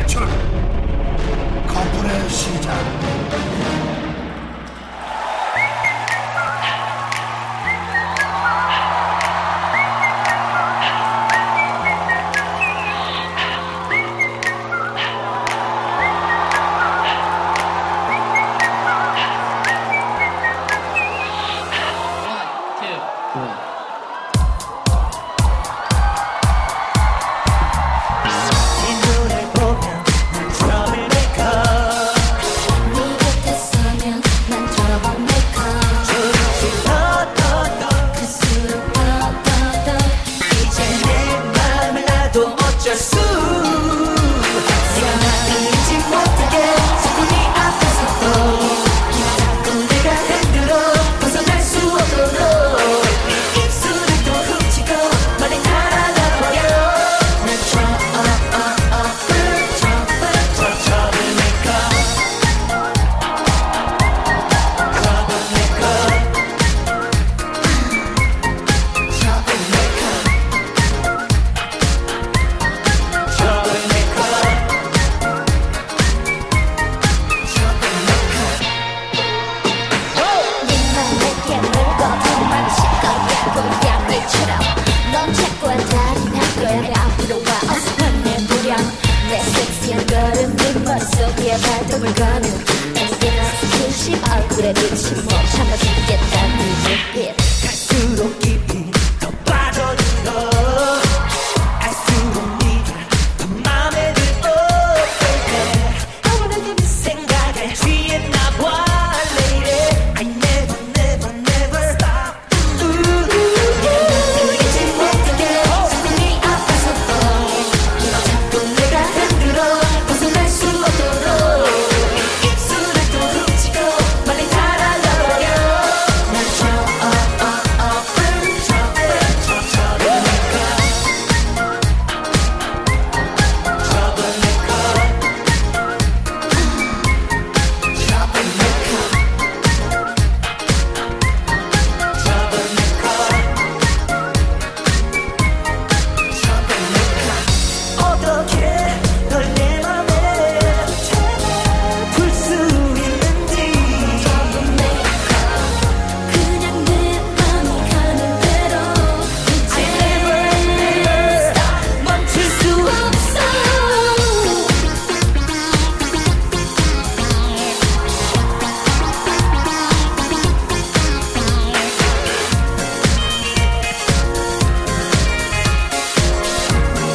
탈출 커플의 시작. 발톱을 가는 언제나 스킨십 얼굴에 빛이 못 참아 죽겠다는 눈빛 갈수록 깊이 더 빠져들어 알수록 네가 더 맘에 들어 바by 네 생각에 취했나 봐 lady I never never never stop 이제 못하게 자꾸 네 앞에서 자꾸 내가 흔들어 벗어날 수 없도록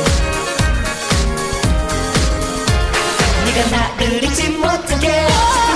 네가 나를 잊지 못하게